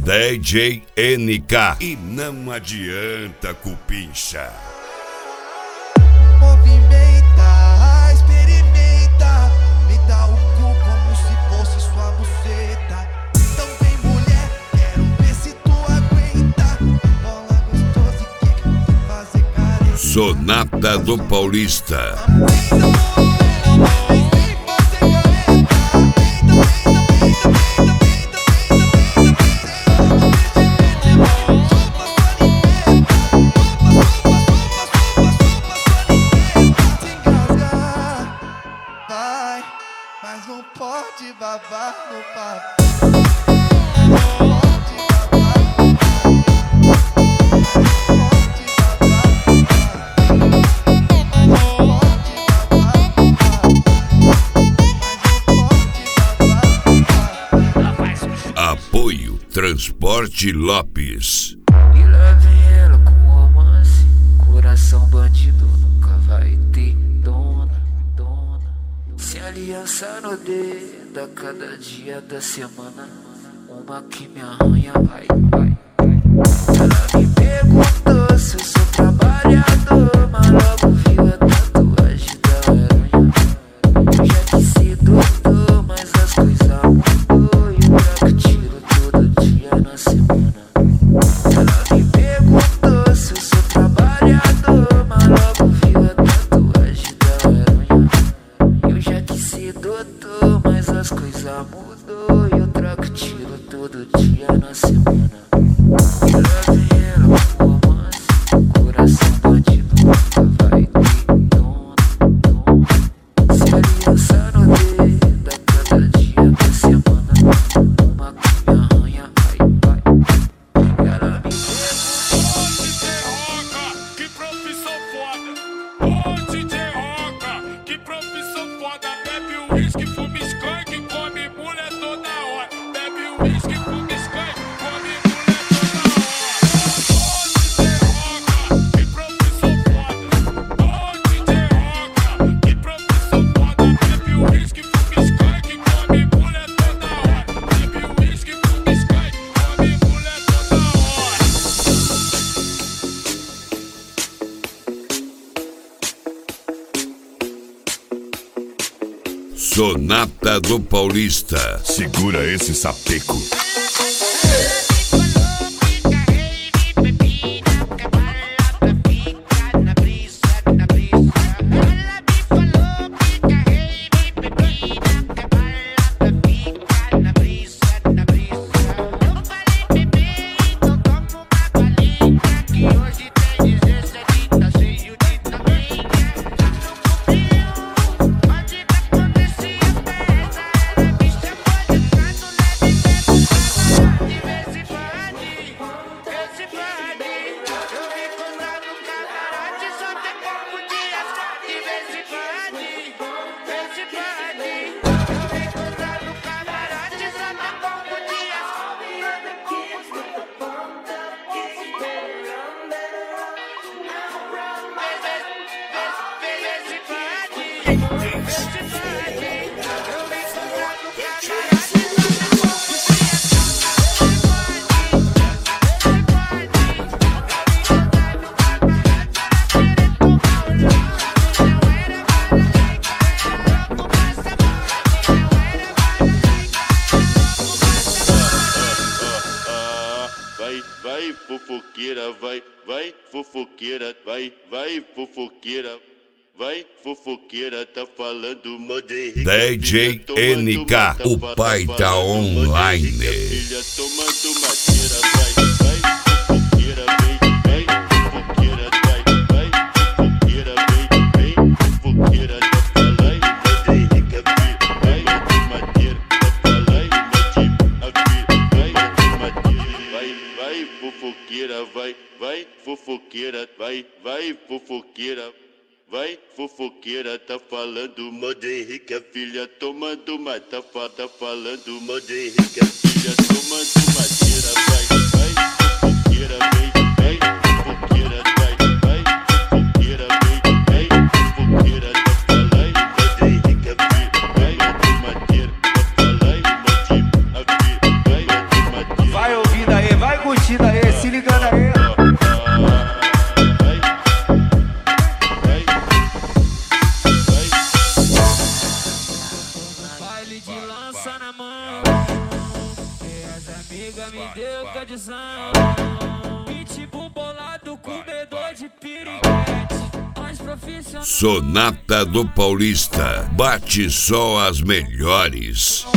DJ NK. E não adianta cupincha. Movimenta, experimenta, me dá o cu como se fosse sua buceta. Então vem mulher, quero ver se tu aguenta. Bola gostosa e que fazer careta. Sonata do Paulista. Mas não pode babar no papo. Apoio Transporte Lopes. E lá vem ela com romance. Coração bandido nunca vai ter dona. Se aliança no dedo a cada dia da semana. Uma que me arranha, vai. Ela me perguntou se eu sou trabalhador, mas logo viu a tatuagem da aranha. Eu já disse doutor, mas as coisas mudou. E o buraco tiro todo dia na semana. Ela me perguntou se eu sou trabalhador, mas logo viu a tatuagem da aranha. Eu já quis ser doutor, mas as coisas mudou. E eu troco tiro todo dia na semana. Ela vem ela com romance. Coração bandido nunca vai ter dona. Se aliança no dedo a cada dia da semana. Uma que me arranha, vai. Ela me que profissão foda. Ô DJ Roca, que profissão foda. Bebe uísque, fuma skunk, come mulher toda hora. Bebe uísque, fuma skunk, come mulher toda hora. Ô DJ Roca, que profissão foda. Ô DJ Roca, que profissão foda. Bebe uísque, fuma skunk, come mulher toda hora. Bebe uísque, fuma skunk, come mulher toda hora. Sonata do Paulista. Segura esse sapeco. Vai fofoqueira, vai fofoqueira, vai fofoqueira, vai fofoqueira, tá falando modo Henrique. DJ NK, o pai tá online. Filha tomando madeira, vai fofoqueira, vem fofoqueira, vai fofoqueira, vem fofoqueira, tá falando modo Henrique, vai madeira, tá falando modo a filha, vai fofoqueira, vai fofoqueira, vai fofoqueira, vai fofoqueira, tá falando modo Henrique, a filha tomando madeira, tá falando modo Henrique, a filha tomando madeira, vai fofoqueira, vem fofoqueira, vai fofoqueira, vem fofoqueira, tá falando modo Henrique, a filha, vai madeira, tá falando modo a filha, vai madeira. Vai ouvindo aí. curtindo aí, se ligando aí. Baile de lança na mão, e as amigas me deu condição. Pitbull bolado, comedor de piriguete. As profissionais. Sonata do Paulista, bate só as melhores.